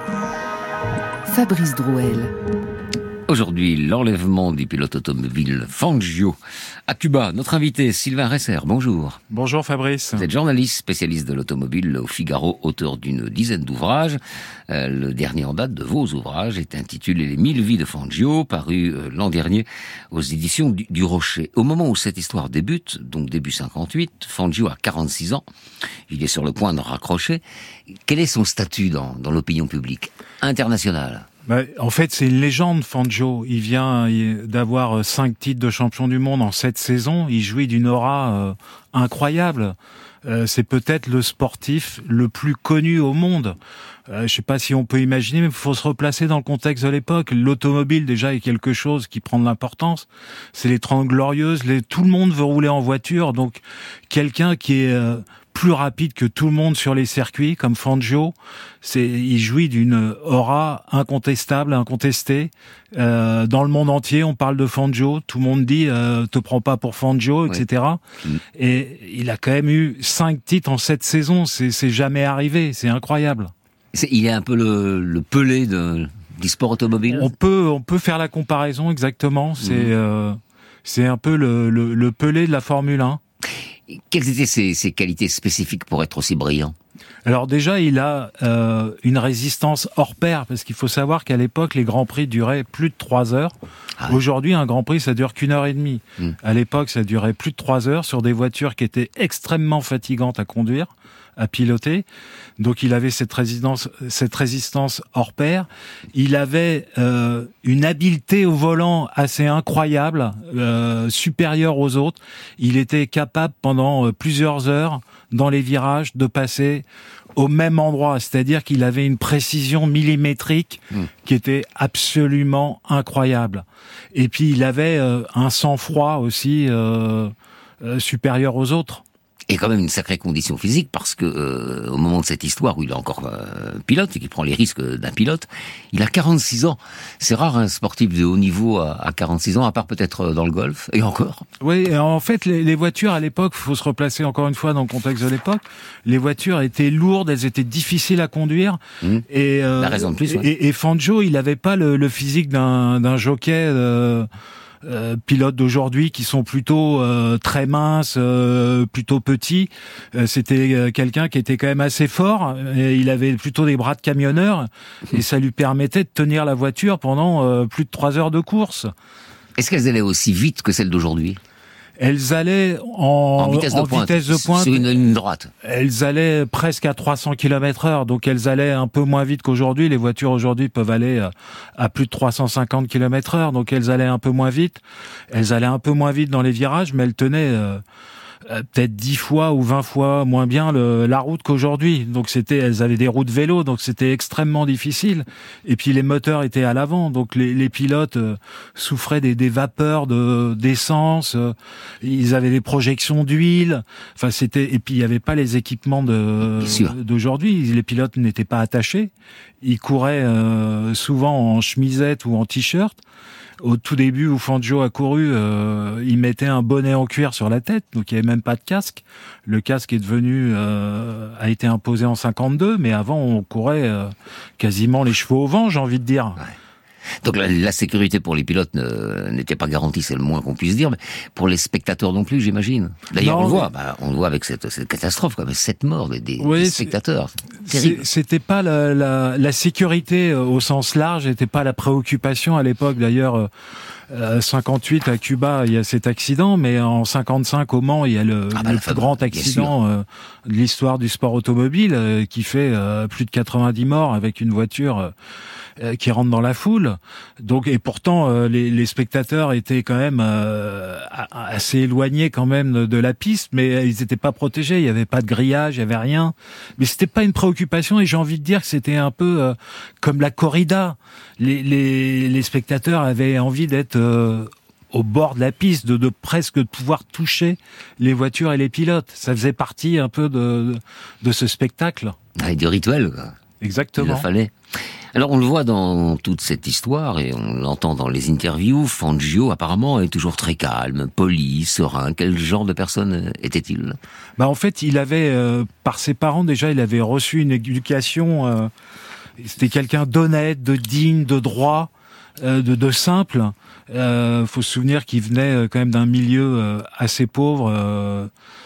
Fabrice Drouel. Aujourd'hui, l'enlèvement du pilote automobile Fangio à Cuba. Notre invité, Sylvain Resser, bonjour. Bonjour Fabrice. Vous êtes journaliste, spécialiste de l'automobile au Figaro, auteur d'une dizaine d'ouvrages. Euh, le dernier en date de vos ouvrages est intitulé Les mille vies de Fangio, paru euh, l'an dernier aux éditions du, du Rocher. Au moment où cette histoire débute, donc début cinquante-huit, Fangio a quarante-six ans. Il est sur le point de raccrocher. Quel est son statut dans, dans l'opinion publique internationale? Bah, en fait, c'est une légende, Fangio. Il vient d'avoir cinq titres de champion du monde en sept saisons. Il jouit d'une aura euh, incroyable. Euh, c'est peut-être le sportif le plus connu au monde. Euh, je sais pas si on peut imaginer, mais il faut se replacer dans le contexte de l'époque. L'automobile, déjà, est quelque chose qui prend de l'importance. C'est les Trente Glorieuses. Les... Tout le monde veut rouler en voiture. Donc, quelqu'un qui est... Euh, plus rapide que tout le monde sur les circuits, comme Fangio, c'est, il jouit d'une aura incontestable, incontestée. Euh, dans le monde entier, on parle de Fangio, tout le monde dit euh, te prends pas pour Fangio, et cetera. Oui. Et il a quand même eu cinq titres en sept saisons, c'est, c'est jamais arrivé, c'est incroyable. C'est, il est un peu le, le Pelé de, du sport automobile. On peut, on peut faire la comparaison exactement. C'est, mmh. euh, c'est un peu le, le, le Pelé de la Formule un. Quelles étaient ses, ses qualités spécifiques pour être aussi brillant? Alors déjà, il a euh, une résistance hors pair, parce qu'il faut savoir qu'à l'époque, les Grands Prix duraient plus de trois heures. Ah. Aujourd'hui, un Grand Prix, ça dure qu'une heure et demie. Mmh. À l'époque, ça durait plus de trois heures sur des voitures qui étaient extrêmement fatigantes à conduire, à piloter. Donc il avait cette résistance, cette résistance hors pair. Il avait euh, une habileté au volant assez incroyable, euh, supérieure aux autres. Il était capable pendant euh, plusieurs heures dans les virages de passer au même endroit, c'est-à-dire qu'il avait une précision millimétrique mmh. qui était absolument incroyable. Et puis il avait euh, un sang-froid aussi euh, euh, supérieur aux autres. Et quand même une sacrée condition physique, parce que euh, au moment de cette histoire où il est encore euh, pilote et qu'il prend les risques d'un pilote, il a quarante-six ans. C'est rare un sportif de haut niveau à, à quarante-six ans, à part peut-être dans le golf, et encore. Oui, en fait, les, les voitures à l'époque, faut se replacer encore une fois dans le contexte de l'époque, les voitures étaient lourdes, elles étaient difficiles à conduire. Mmh. Et, euh, La raison de plus, ouais. et, et Fangio, il avait pas le, le physique d'un, d'un jockey... Euh, Euh, pilotes d'aujourd'hui qui sont plutôt euh, très minces, euh, plutôt petits. Euh, c'était euh, quelqu'un qui était quand même assez fort. Et il avait plutôt des bras de camionneur et ça lui permettait de tenir la voiture pendant euh, plus de trois heures de course. Est-ce qu'elles allaient aussi vite que celles d'aujourd'hui ? Elles allaient en, en vitesse de en pointe, vitesse de pointe. Sur une ligne droite. Elles allaient presque à trois cents kilomètres heure, donc elles allaient un peu moins vite qu'aujourd'hui. Les voitures aujourd'hui peuvent aller à plus de trois cent cinquante kilomètres heure, donc elles allaient un peu moins vite. Elles allaient un peu moins vite dans les virages, mais elles tenaient euh, euh, peut-être dix fois ou vingt fois moins bien le, la route qu'aujourd'hui. Donc c'était, elles avaient des roues de vélo, donc c'était extrêmement difficile. Et puis les moteurs étaient à l'avant, donc les, les pilotes euh, souffraient des, des vapeurs de d'essence. Euh, ils avaient des projections d'huile. Enfin c'était, et puis il y avait pas les équipements de d'aujourd'hui. Les pilotes n'étaient pas attachés. Ils couraient euh, souvent en chemisette ou en t-shirt. Au tout début où Fangio a couru, euh, il mettait un bonnet en cuir sur la tête, donc il n'y avait même pas de casque. Le casque est devenu, euh, a été imposé en cinquante-deux, mais avant on courait euh, quasiment les chevaux au vent, j'ai envie de dire. Ouais. Donc la, la sécurité pour les pilotes ne, n'était pas garantie, c'est le moins qu'on puisse dire, mais pour les spectateurs non plus, j'imagine. D'ailleurs, non, on le voit, bah, on le voit avec cette, cette catastrophe, comme sept morts des, des, oui, des spectateurs. C'est, c'était pas la, la, la sécurité au sens large, n'était pas la préoccupation à l'époque. D'ailleurs, euh, cinquante-huit à Cuba, il y a cet accident, mais en cinquantacinq au Mans, il y a le, ah bah, le plus fameux, grand accident euh, de l'histoire du sport automobile, euh, qui fait euh, plus de quatre-vingt-dix morts avec une voiture euh, qui rentre dans la foule. Donc, et pourtant, euh, les, les spectateurs étaient quand même euh, assez éloignés quand même de, de la piste, mais ils n'étaient pas protégés. Il n'y avait pas de grillage, il n'y avait rien. Mais c'était pas une préoccupation. Et j'ai envie de dire que c'était un peu euh, comme la corrida. Les, les, les spectateurs avaient envie d'être euh, au bord de la piste, de, de presque de pouvoir toucher les voitures et les pilotes. Ça faisait partie un peu de, de, de ce spectacle. Ah, et du rituel, quoi. Exactement. Il le fallait. Alors on le voit dans toute cette histoire et on l'entend dans les interviews, Fangio apparemment est toujours très calme, poli, serein. Quel genre de personne était-il ? Bah en fait, il avait euh, par ses parents déjà, il avait reçu une éducation. Euh, c'était quelqu'un d'honnête, de digne, de droit, euh, de, de simple. Euh, faut se souvenir qu'il venait quand même d'un milieu euh, assez pauvre. Euh,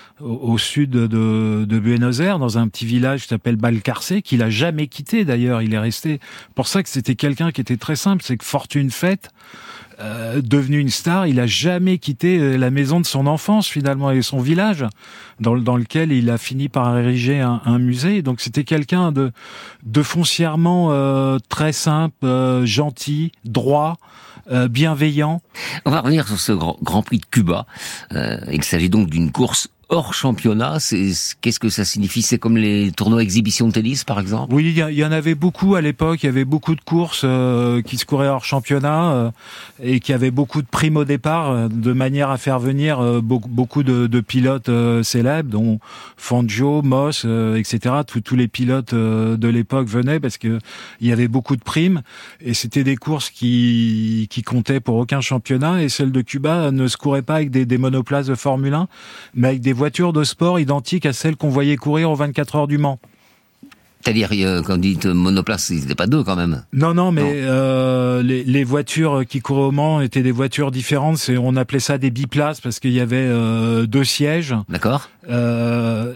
au sud de, de Buenos Aires, dans un petit village qui s'appelle Balcarce, qu'il a jamais quitté d'ailleurs, il est resté. Pour ça que c'était quelqu'un qui était très simple, c'est que fortune faite, euh, devenu une star, il a jamais quitté la maison de son enfance finalement et son village, dans, dans lequel il a fini par ériger un, un musée. Donc c'était quelqu'un de, de foncièrement euh, très simple, euh, gentil, droit, euh, bienveillant. On va revenir sur ce grand, Grand Prix de Cuba. Euh, il s'agit donc d'une course hors championnat, c'est, qu'est-ce que ça signifie ? C'est comme les tournois exhibition de tennis, par exemple ? Oui, il y, y en avait beaucoup à l'époque. Il y avait beaucoup de courses euh, qui se couraient hors championnat euh, et qui avaient beaucoup de primes au départ, euh, de manière à faire venir euh, beaucoup, beaucoup de, de pilotes euh, célèbres, dont Fangio, Moss, euh, et cetera. Tous, tous les pilotes euh, de l'époque venaient parce que il y avait beaucoup de primes et c'était des courses qui qui comptaient pour aucun championnat. Et celle de Cuba ne se courait pas avec des, des monoplaces de Formule un, mais avec des voitures de sport identiques à celles qu'on voyait courir aux vingt-quatre heures du Mans. C'est-à-dire, quand on dit monoplace, ils n'étaient pas deux quand même. Non, non, mais non. Euh, les, les voitures qui couraient au Mans étaient des voitures différentes. C'est, on appelait ça des biplaces parce qu'il y avait euh, deux sièges. D'accord. Euh,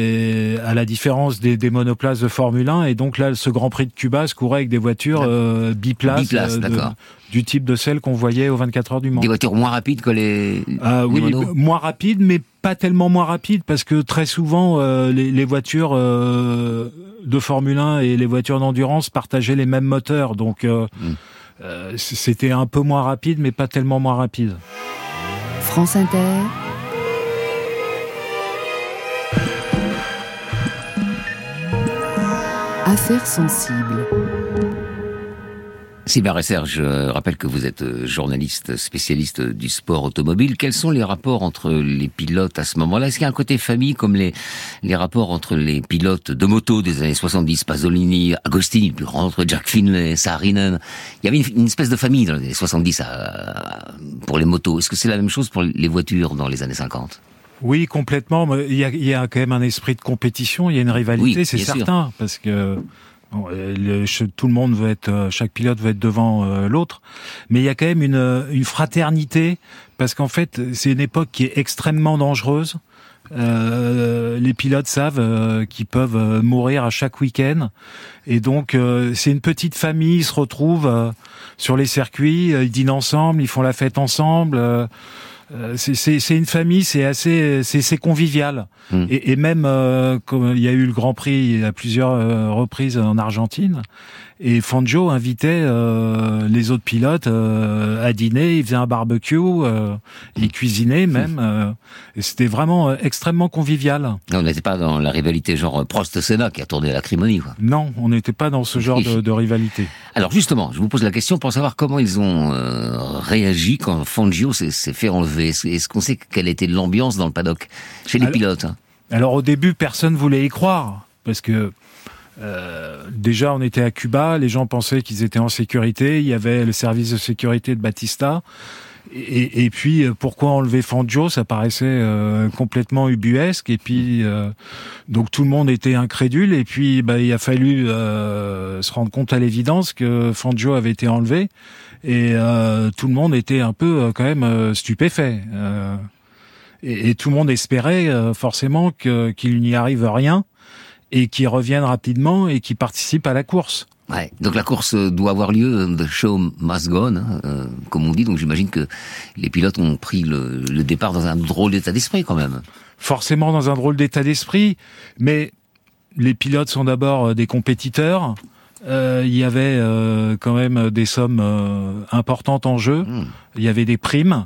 et à la différence des, des monoplaces de Formule un. Et donc là, ce Grand Prix de Cuba se courait avec des voitures euh, biplaces. Biplaces, euh, de, d'accord. Du type de celles qu'on voyait aux vingt-quatre heures du Mans. Des voitures moins rapides que les, euh, les oui, monos. moins rapides, mais pas tellement moins rapides parce que très souvent euh, les, les voitures euh, de Formule un et les voitures d'endurance partageaient les mêmes moteurs, donc euh, mmh. euh, c'était un peu moins rapide, mais pas tellement moins rapide. France Inter. Affaires sensibles. Sylvain Resser, je rappelle que vous êtes journaliste spécialiste du sport automobile. Quels sont les rapports entre les pilotes à ce moment-là ? Est-ce qu'il y a un côté famille comme les, les rapports entre les pilotes de moto des années soixante-dix, Pasolini, Agostini, le plus grand entre Jack Finlay, Saarinen ? Il y avait une, une espèce de famille dans les années soixante-dix à, pour les motos. Est-ce que c'est la même chose pour les voitures dans les années cinquante ? Oui, complètement. Il y a, il y a quand même un esprit de compétition, il y a une rivalité, oui, c'est certain, sûr. Parce que bon, le, tout le monde veut être, chaque pilote veut être devant euh, l'autre, mais il y a quand même une, une fraternité, parce qu'en fait, c'est une époque qui est extrêmement dangereuse. Euh, les pilotes savent euh, qu'ils peuvent euh, mourir à chaque week-end, et donc euh, c'est une petite famille. Ils se retrouvent euh, sur les circuits, euh, ils dînent ensemble, ils font la fête ensemble. Euh, euh, c'est, c'est, c'est une famille, c'est assez, c'est, c'est convivial. Mmh. Et, et même euh, comme il y a eu le Grand Prix à plusieurs euh, reprises en Argentine, et Fangio invitait euh, les autres pilotes euh, à dîner, il faisait un barbecue, euh, il cuisinait même, euh, et c'était vraiment euh, extrêmement convivial. On n'était pas dans la rivalité genre Prost-Senna qui a tourné à l'acrimonie, quoi. Non, on n'était pas dans ce genre de, de rivalité. Alors justement, je vous pose la question pour savoir comment ils ont euh, réagi quand Fangio s'est, s'est fait enlever. Est-ce, est-ce qu'on sait quelle était l'ambiance dans le paddock chez les alors, pilotes hein Alors au début, personne voulait y croire, parce que Euh, déjà, on était à Cuba, les gens pensaient qu'ils étaient en sécurité, il y avait le service de sécurité de Batista, et, et puis pourquoi enlever Fangio, ça paraissait euh, complètement ubuesque, et puis euh, donc tout le monde était incrédule, et puis bah, il a fallu euh, se rendre compte à l'évidence que Fangio avait été enlevé, et euh, tout le monde était un peu euh, quand même euh, stupéfait. Euh, et, et tout le monde espérait euh, forcément que, qu'il n'y arrive rien, et qui reviennent rapidement et qui participent à la course. Ouais. Donc la course doit avoir lieu, the show must go on, hein, euh, comme on dit. Donc j'imagine que les pilotes ont pris le, le départ dans un drôle d'état d'esprit quand même. Forcément dans un drôle d'état d'esprit, mais les pilotes sont d'abord des compétiteurs. Euh, il y avait euh, quand même des sommes euh, importantes en jeu. Mmh. Il y avait des primes.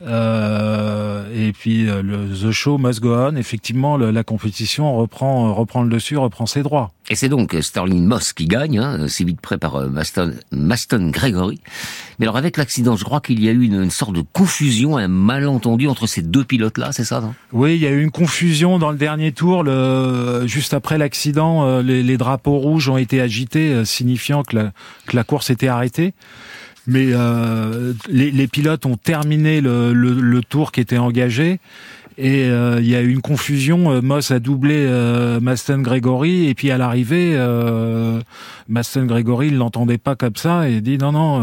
Euh, et puis euh, le The Show Must Go On, effectivement le, la compétition reprend reprend le dessus, reprend ses droits. Et c'est donc Sterling Moss qui gagne, hein, si vite près par euh, Maston, Maston Gregory. Mais alors avec l'accident, je crois qu'il y a eu une, une sorte de confusion, un malentendu entre ces deux pilotes-là, c'est ça, non ? Oui, il y a eu une confusion dans le dernier tour. Le, juste après l'accident, euh, les, les drapeaux rouges ont été agités, euh, signifiant que la, que la course était arrêtée. Mais euh, les, les pilotes ont terminé le, le, le tour qui était engagé et euh, il y a eu une confusion. Moss a doublé euh, Maston Gregory et puis à l'arrivée, euh, Maston Gregory il l'entendait pas comme ça et il dit non non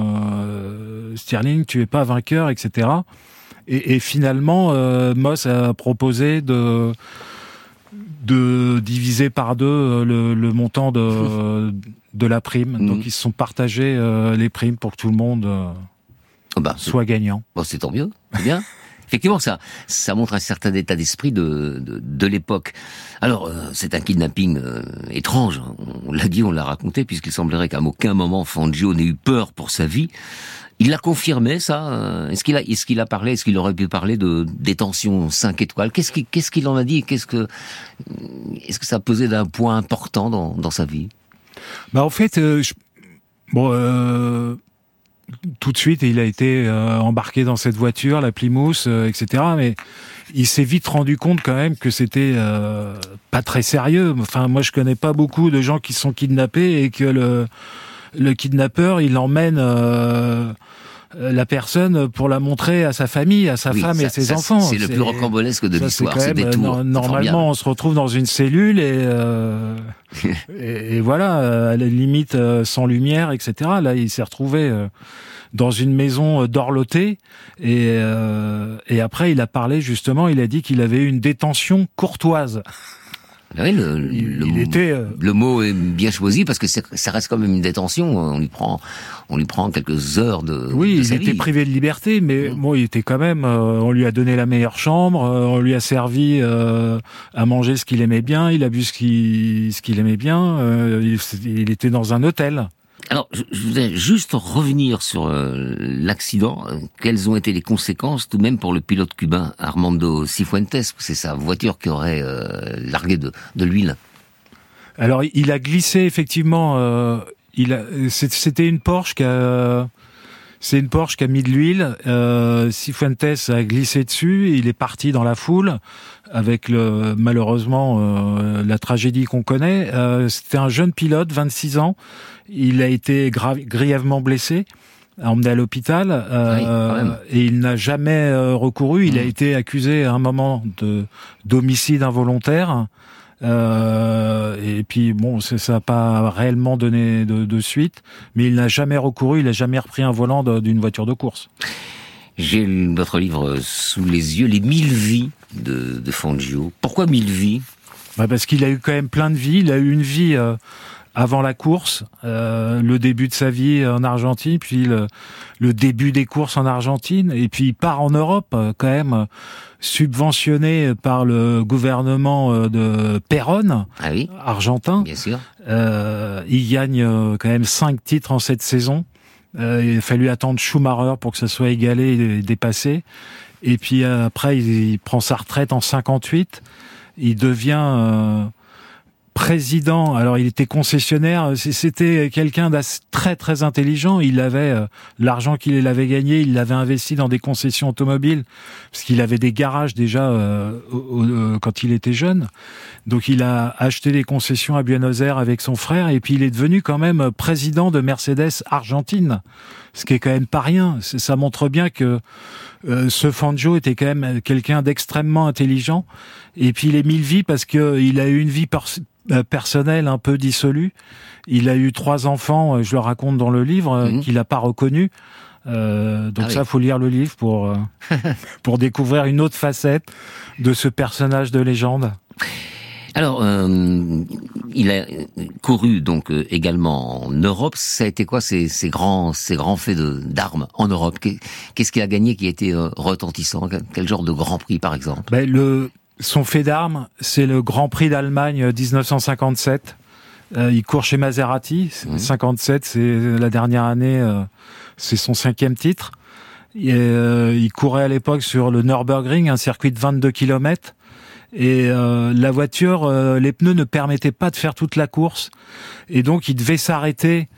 euh, Stirling tu es pas vainqueur, et cetera. Et, et finalement euh, Moss a proposé de de diviser par deux le, le montant de de la prime. Mmh. Donc ils se sont partagés euh, les primes pour que tout le monde euh, oh bah, soit gagnant. Bon, c'est tant mieux, c'est bien. Effectivement, ça, ça montre un certain état d'esprit de, de, de l'époque. Alors, euh, c'est un kidnapping euh, étrange. On l'a dit, on l'a raconté, puisqu'il semblerait qu'à aucun moment Fangio n'ait eu peur pour sa vie. Il l'a confirmé, ça. Est-ce qu'il a, est-ce qu'il a parlé, est-ce qu'il aurait pu parler de détention cinq étoiles? Qu'est-ce qu'il, qu'est-ce qu'il en a dit? Qu'est-ce que, est-ce que ça pesait d'un point important dans, dans sa vie? Bah, en fait, euh, je, bon, euh, tout de suite, il a été euh, embarqué dans cette voiture, la Plymouth, euh, et cetera. Mais il s'est vite rendu compte quand même que c'était euh, pas très sérieux. Enfin, moi, je connais pas beaucoup de gens qui sont kidnappés et que le le kidnappeur, il emmène euh, la personne pour la montrer à sa famille, à sa oui, femme ça, et ses ça, enfants. C'est, c'est le plus rocambolesque de ça, l'histoire. C'est, c'est des tours. No, normalement, on se retrouve dans une cellule et euh, et, et voilà, à la limite euh, sans lumière, et cetera. Là, il s'est retrouvé euh, dans une maison dorlotée et euh, et après, il a parlé justement. Il a dit qu'il avait eu une détention courtoise. Oui, le, il, le, il était, euh... le mot est bien choisi parce que c'est, ça reste quand même une détention. On lui prend, on lui prend quelques heures de. Oui, de il sa était vie. privé de liberté, mais mmh. bon, il était quand même. Euh, on lui a donné la meilleure chambre, euh, on lui a servi euh, à manger ce qu'il aimait bien, il a bu ce qu'il, ce qu'il aimait bien. Euh, il, il était dans un hôtel. Alors, je, je voudrais juste revenir sur euh, l'accident. Quelles ont été les conséquences, tout de même, pour le pilote cubain Armando Cifuentes? C'est sa voiture qui aurait euh, largué de, de l'huile. Alors, il a glissé, effectivement. Euh, il a, c'était une Porsche qui a... C'est une Porsche qui a mis de l'huile. Euh, Cifuentes a glissé dessus. Il est parti dans la foule avec le, malheureusement euh, la tragédie qu'on connaît. Euh, c'était un jeune pilote, vingt-six ans. Il a été grave, grièvement blessé, emmené à l'hôpital euh, oui, et il n'a jamais euh, recouru. Il mmh. a été accusé à un moment de d'homicide involontaire. Euh, et puis bon, ça n'a pas réellement donné de, de suite, mais il n'a jamais recouru, il n'a jamais repris un volant de, d'une voiture de course. J'ai votre livre sous les yeux, Les mille vies de, de Fangio. Pourquoi mille vies? Bah parce qu'il a eu quand même plein de vies. Il a eu une vie euh, avant la course, euh, le début de sa vie en Argentine, puis le, le début des courses en Argentine, et puis il part en Europe, euh, quand même, subventionné par le gouvernement de Perón, ah oui, argentin. Bien sûr. Euh, il gagne euh, quand même cinq titres en cette saison. Euh, il a fallu attendre Schumacher pour que ça soit égalé et dépassé. Et puis euh, après, il, il prend sa retraite en cinquante-huit. Il devient euh, président. Alors, il était concessionnaire. C'était quelqu'un de très très intelligent. Il avait euh, l'argent qu'il avait gagné, il l'avait investi dans des concessions automobiles parce qu'il avait des garages déjà euh, au, au, quand il était jeune. Donc, il a acheté des concessions à Buenos Aires avec son frère et puis il est devenu quand même président de Mercedes Argentine, ce qui est quand même pas rien. Ça montre bien que euh, ce Fangio était quand même quelqu'un d'extrêmement intelligent. Et puis, il est mille vies parce que il a eu une vie pers- personnelle un peu dissolue. Il a eu trois enfants, je le raconte dans le livre, mmh. qu'il n'a pas reconnus. Euh, donc ah ça, oui. faut lire le livre pour euh, pour découvrir une autre facette de ce personnage de légende. Alors, euh, il a couru donc euh, également en Europe. Ça a été quoi ces, ces grands ces grands faits de, d'armes en Europe? Qu'est-ce qu'il a gagné qui a été euh, retentissant? Quel genre de Grand Prix, par exemple? Ben, le son fait d'armes, c'est le Grand Prix d'Allemagne dix-neuf cent cinquante-sept. Euh, il court chez Maserati. Mmh. cinquante-sept, c'est la dernière année. Euh, c'est son cinquième titre. Et, euh, il courait à l'époque sur le Nürburgring, un circuit de vingt-deux kilomètres. Et euh, la voiture, euh, les pneus ne permettaient pas de faire toute la course, et donc il devait s'arrêter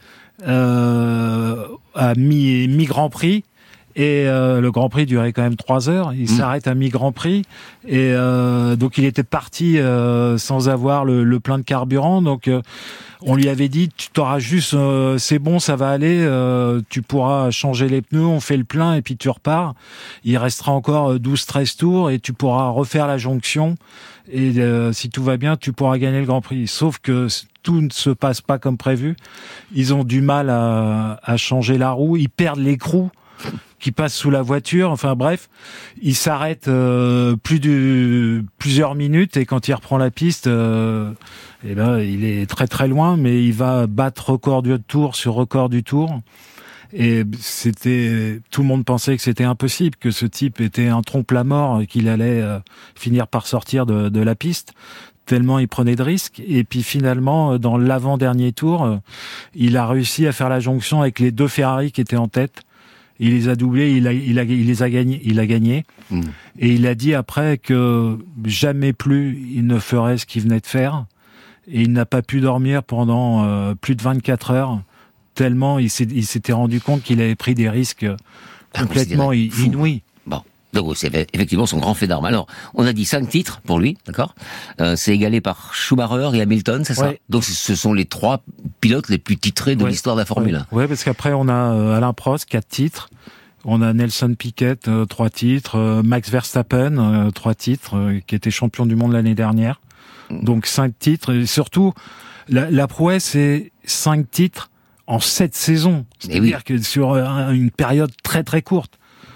euh, à mi mi Grand Prix. Et euh, le Grand Prix durait quand même trois heures. Il mmh. s'arrête à mi Grand Prix, et euh, donc il était parti euh, sans avoir le, le plein de carburant. Donc euh, on lui avait dit, tu t'auras juste, euh, c'est bon, ça va aller, euh, tu pourras changer les pneus, on fait le plein et puis tu repars. Il restera encore douze treize tours et tu pourras refaire la jonction. Et euh, si tout va bien, tu pourras gagner le Grand Prix. Sauf que tout ne se passe pas comme prévu. Ils ont du mal à, à changer la roue. Ils perdent l'écrou qui passe sous la voiture. Enfin bref, il s'arrête euh, plus de plusieurs minutes, et quand il reprend la piste, euh, eh ben il est très très loin, mais il va battre record du tour sur record du tour. Et c'était, tout le monde pensait que c'était impossible, que ce type était un trompe-la-mort, qu'il allait euh, finir par sortir de, de la piste, tellement il prenait de risques. Et puis finalement, dans l'avant-dernier tour, euh, il a réussi à faire la jonction avec les deux Ferrari qui étaient en tête. Il les a doublés, il, a, il, a, il les a gagnés, il a gagné. Mmh. Et il a dit après que jamais plus il ne ferait ce qu'il venait de faire. Et il n'a pas pu dormir pendant euh, plus de vingt-quatre heures, tellement il, s'est, il s'était rendu compte qu'il avait pris des risques complètement inouïs. Bon. Donc c'est effectivement son grand fait d'armes. Alors, on a dit cinq titres pour lui, d'accord. Euh, c'est égalé par Schumacher et Hamilton, c'est ça? Ouais. Donc ce sont les trois pilotes les plus titrés de ouais. l'histoire de la Formule ouais. un. Oui, parce qu'après on a euh, Alain Prost, quatre titres. On a Nelson Piquet, euh, trois titres. Euh, Max Verstappen, euh, trois titres, euh, qui était champion du monde l'année dernière. Mmh. Donc cinq titres. Et surtout, la, la prouesse, c'est cinq titres en sept saisons. C'est-à-dire oui. que sur euh, une période très très courte.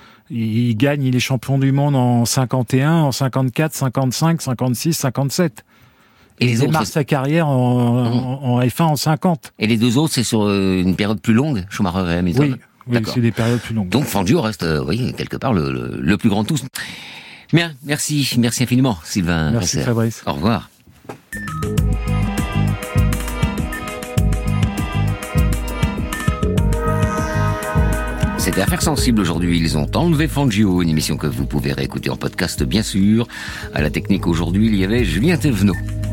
Il gagne, il est champion du monde en cinquante et un, en cinquante-quatre, cinquante-cinq, cinquante-six, cinquante-sept. Et il démarre sa carrière en, mmh. en, en F un en cinquante. Et les deux autres, c'est sur une période plus longue, Schumacher et Hamilton? Oui, oui c'est des périodes plus longues. Donc Fangio reste, euh, oui, quelque part, le, le, le plus grand de tous. Bien, merci, merci infiniment, Sylvain. Merci Presser. Fabrice. Au revoir. C'était Affaires sensibles aujourd'hui. Ils ont enlevé Fangio, une émission que vous pouvez réécouter en podcast bien sûr. À la technique aujourd'hui, il y avait Julien Thévenot.